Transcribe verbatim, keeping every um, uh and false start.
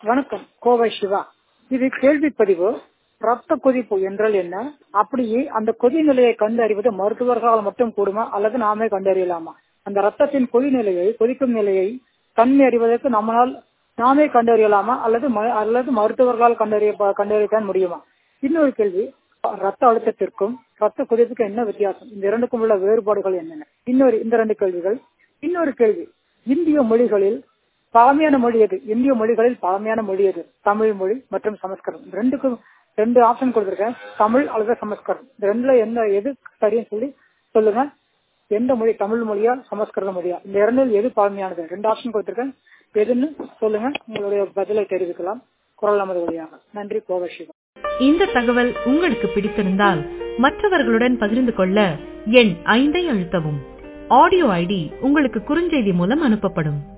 வணக்கம். கோவை சிவா. இது கேள்வி பதிவு. ரத்த கொதிப்பு என்றால் என்ன? அப்படியே அந்த கொதி நிலையை கண்டறிவது மருத்துவர்களால் மட்டும் கூடுமா அல்லது நாமே கண்டறியலாமா? அந்த ரத்தத்தின் கொதி நிலையை கொதிக்கும் நிலையை தன்மை அறிவதற்கு நம்மளால் நாமே கண்டறியலாமா அல்லது அல்லது மருத்துவர்களால் கண்டறிய கண்டறியத்தான் முடியுமா? இன்னொரு கேள்வி, ரத்த அழுத்தத்திற்கும் ரத்த கொதிப்புக்கும் என்ன வித்தியாசம்? இந்த இரண்டுக்கும் உள்ள வேறுபாடுகள் என்னென்ன? இன்னொரு இந்த ரெண்டு கேள்விகள். இன்னொரு கேள்வி, இந்திய மொழிகளில் பழமையான மொழி எது? இந்திய மொழிகளில் பழமையான மொழி எது? தமிழ் மொழி மற்றும் சமஸ்கிருதம். ரெண்டுக்கும் ரெண்டு ஆப்ஷன் கொடுத்திருக்கேன், தமிழ் அல்லது சமஸ்கிருதம். இந்த ரெண்டுல என்ன எது சரின்னு சொல்லி சொல்லுங்க. எந்த மொழி, தமிழ் மொழியா சமஸ்கிருத மொழியா? இந்த இரண்டில் எது பழமையானது? ரெண்டு ஆப்ஷன் கொடுத்திருக்கேன், எதுன்னு சொல்லுங்க. உங்களுடைய பதிலை தெரிவிக்கலாம் குரல் நமது வழியாக. நன்றி. கோவை சிவா. இந்த தகவல் உங்களுக்கு பிடித்திருந்தால் மற்றவர்களுடன் பகிர்ந்து கொள்ள எண் ஐந்தை அழுத்தவும். ஆடியோ ஐடி உங்களுக்கு குறுஞ்செய்தி மூலம் அனுப்பப்படும்.